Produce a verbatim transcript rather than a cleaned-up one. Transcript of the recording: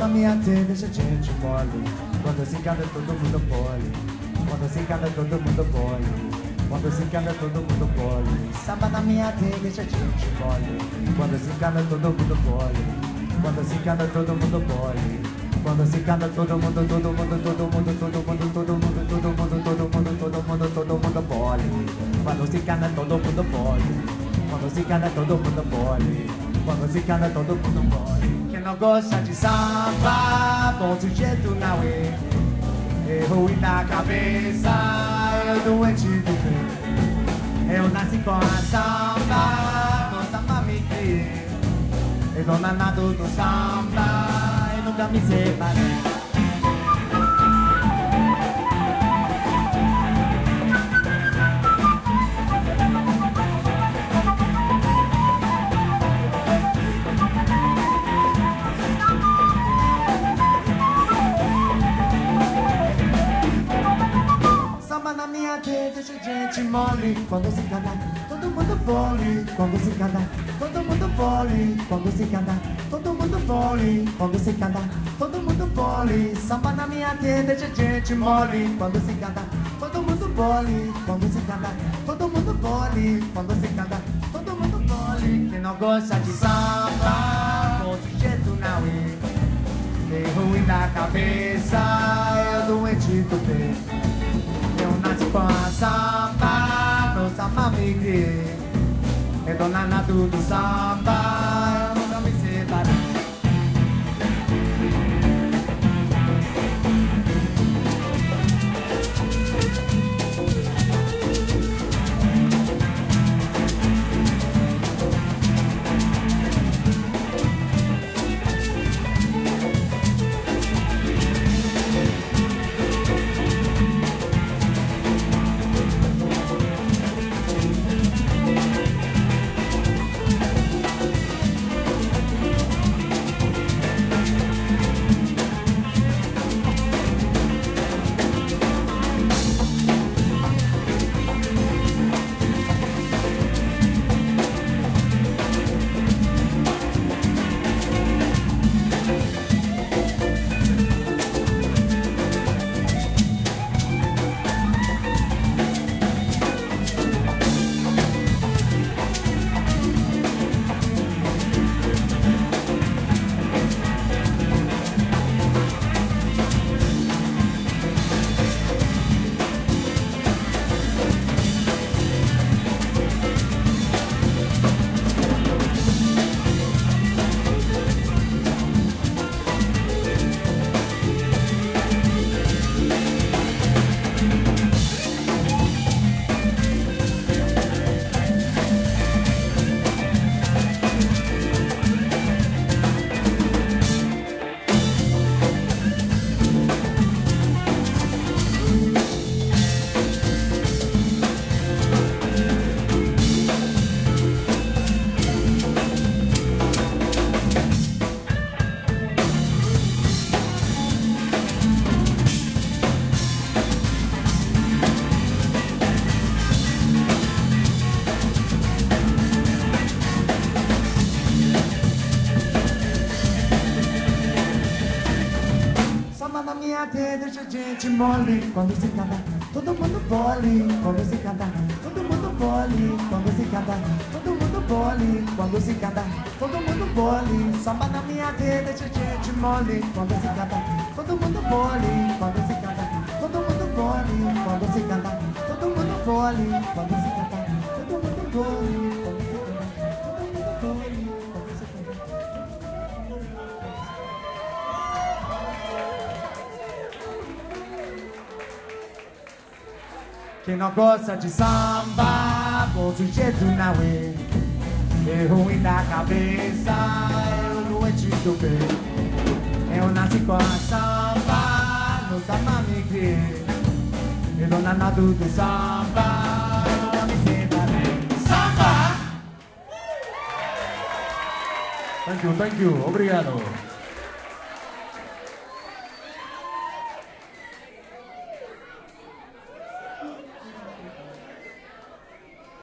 na minha tê, deixa a gente mole. Quando se encanta todo mundo pole. Quando se encanta todo mundo pole. Quando se encanta todo mundo pole. Samba na minha tê, deixa a gente mole. Quando se encanta todo mundo pole. Quando se encanta todo mundo pole. Quando se encanta todo mundo, todo mundo, todo mundo, todo mundo, todo mundo, todo mundo, todo mundo, todo mundo, todo mundo pole. Quando se encanta todo mundo pole. Quando se encanta todo mundo pole. Quando se encanta todo mundo pole. Quem não gosta de samba, bom sujeito não é. É ruim na cabeça, eu doente do bem. Eu nasci com a samba, no samba me criei. Eu sou danado do samba, eu nunca me separei. Deixa a gente mole. Quando se canta, todo mundo pole. Quando se canta, todo mundo pole. Quando se canta, todo mundo pole. Quando se canta, todo mundo pole. Samba na minha tê, deixa a gente mole. Quando se canta, todo mundo pole. Quando se canta, todo mundo pole. Quando se canta, todo mundo pole. Quem não gosta de samba, bom sujeito não é. Tem ruim na cabeça, eu doente do peito. Eu nasci com a samba, no samba me criei. Eu tô danado do samba, eu nunca me separei. Deixa a gente mole. Quando se canta, todo mundo pole. Quando se canta, todo mundo pole. Quando se canta, todo mundo pole. Quando se canta, todo mundo pole. Samba na minha tê, deixa a gente mole. Quando se canta, todo mundo pole. Quando se canta, todo mundo pole. Quando se canta, todo mundo pole. Quando se canta, todo mundo pole. Quando se canta, todo mundo pole. Quem não gosta de samba, bom sujeito não é. É ruim da cabeça, eu doente do bem. Eu nasci com a samba, no samba me criei. Eu tô danado do samba, eu nunca me separei. Samba! Thank you, thank you, obrigado.